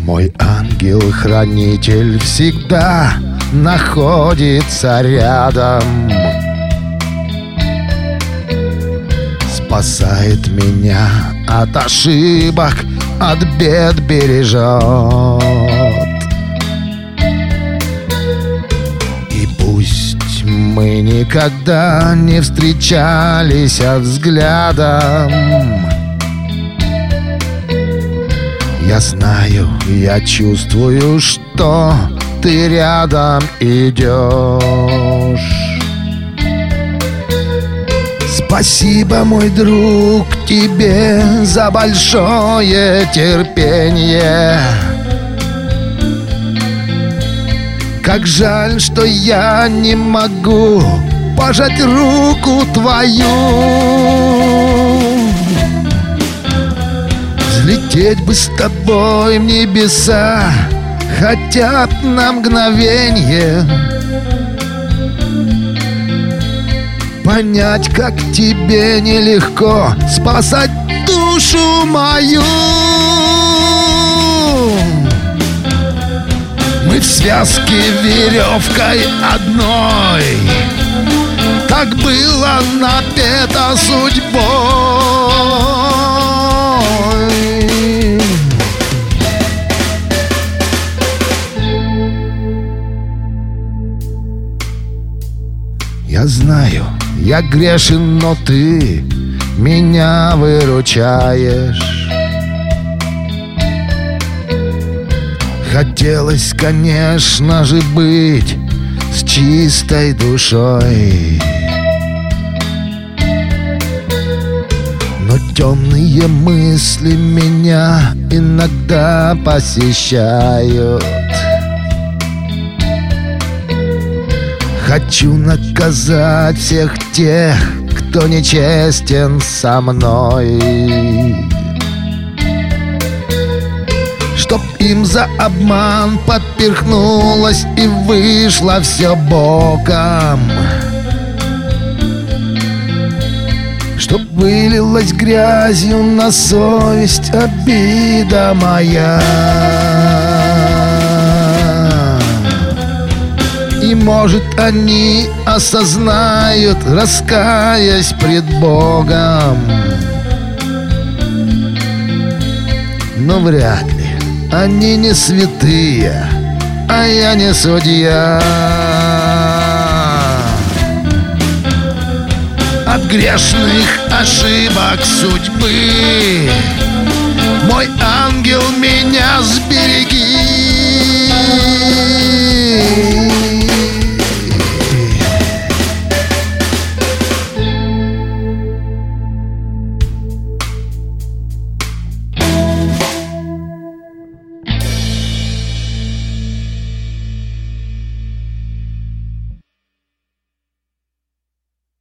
Мой ангел-хранитель всегда находится рядом, спасает меня от ошибок, от бед бережет. И пусть мы никогда не встречались взглядом, я знаю, я чувствую, что ты рядом идешь. Спасибо, мой друг, тебе за большое терпение. Как жаль, что я не могу пожать руку твою. Взлететь бы с тобой в небеса хотя б на мгновенье, понять, как тебе нелегко спасать душу мою. Мы в связке веревкой одной, так было напето судьбой. Я знаю, я грешен, но ты меня выручаешь. Хотелось, конечно же, быть с чистой душой, но темные мысли меня иногда посещают. Хочу наказать всех тех, кто нечестен со мной, чтоб им за обман поперхнулось и вышло все боком, чтоб вылилась грязью на совесть обида моя. И, может, они осознают, раскаясь пред Богом, но вряд ли, они не святые, а я не судья. От грешных ошибок судьбы, мой ангел, меня сбереги.